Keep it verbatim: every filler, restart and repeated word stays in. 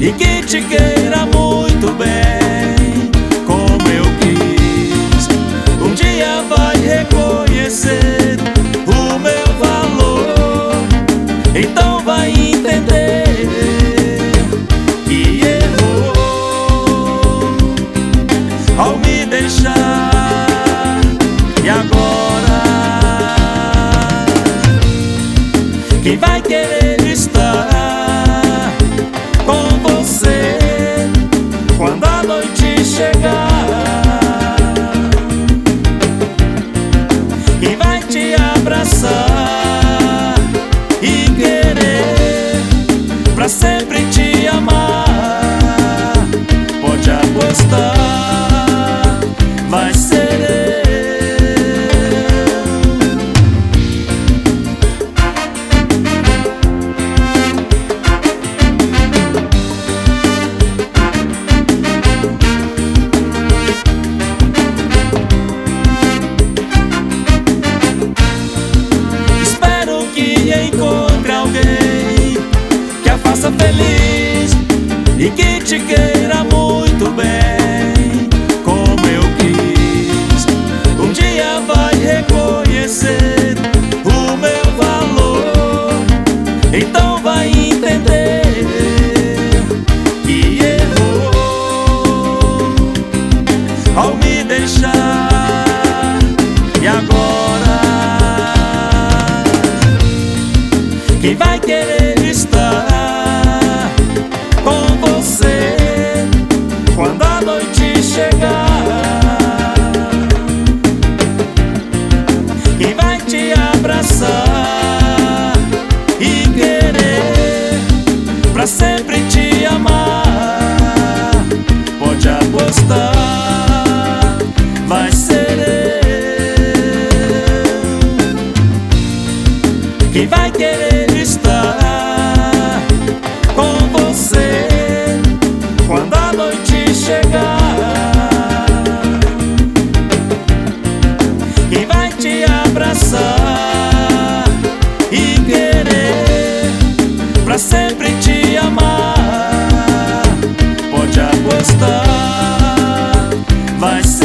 e que te queira muito bem, como eu quis. Um dia vai reconhecer o meu valor, então vai entender que errou ao me deixar. E agora, quem vai querer estar com você quando a noite chegar? Quem vai te abraçar e querer pra sempre te amar? Pode apostar, vai ser eu. Encontre alguém que a faça feliz e que te queira muito bem, como eu quis. Um dia vai reconhecer o meu valor, então vai entender que errou ao me deixar. E agora, quem vai querer estar com você quando a noite chegar? Quem vai te abraçar e querer pra sempre te amar? Pode apostar, vai ser eu. Quem vai querer estar com você quando a noite chegar? Quem vai te abraçar e querer pra sempre te amar? Pode apostar, vai ser